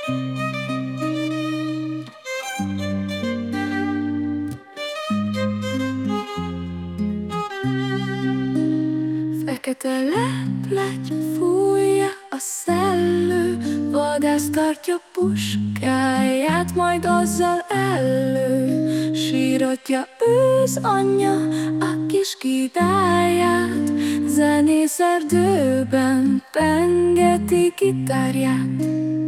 Fekete leplegy fújja a szellő, vadász tartja puskáját, majd azzal elő. Síratja ősz anyja a kis királyát, zenész erdőben pengeti gitárját.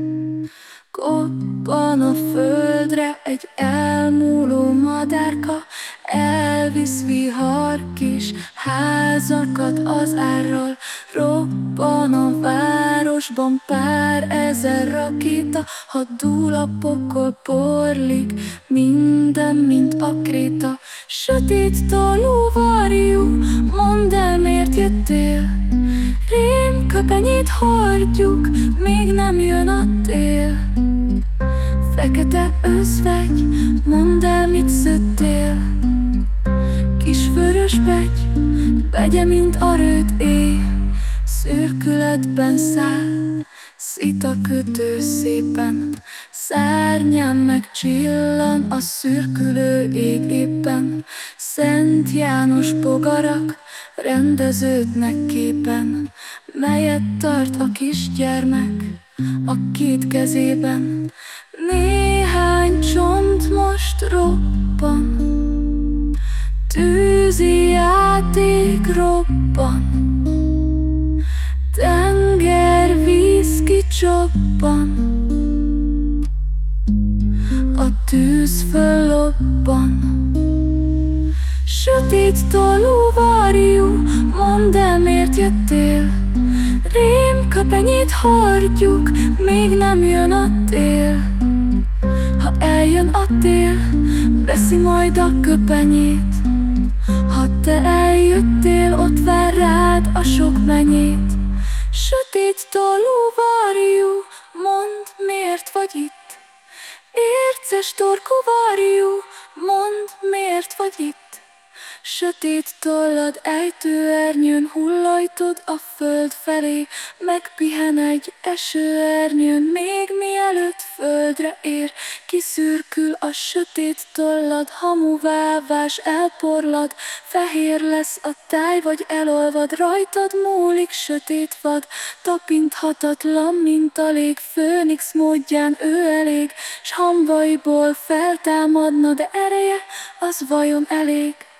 Koppan a földre egy elmúló madárka, elvisz vihar kis házakat az árral. Robban a városban pár ezer rakéta, ha dúl a pokol, porlik minden, mint a kréta. Sötét tolú varjú, mondd el, miért jöttél? Rémköpenyét hordjuk, még nem jön a tél. Fekete özvegy, mondd el, mit szőttél? Kis vörös begy, begye, mint a rőt éj, szürkületben száll, szitakötő szépen, szárnyán megcsillan a szürkülő ég éppen. Szent János bogarak rendeződnek képen, melyet tart a kisgyermek a két kezében. Néhány csont most robban, tűzi játék robban, tengervíz kicsobban, a tűz föllobban. Sötét tolú varjú, mondd el, miért jöttél? Rémköpenyét hordjuk, még nem jön a tél. Ha eljön a tél, veszi majd a köpenyét. Ha te eljöttél, ott vár rád a sok menyét. Sötét tolú varjú, mondd, miért vagy itt? Érces torkú varjú, mondd, miért vagy itt? Sötét tollad ejtőernyőn hullajtod a föld felé, megpihen egy esőernyőn, még mielőtt földre ér. Kiszürkül a sötét tollad, hamuvávás elporlad, fehér lesz a táj, vagy elolvad, rajtad múlik sötét vad. Tapinthatatlan, mint a lég, főnix módján ő elég, s hamvaiból feltámadna, de ereje az vajon elég?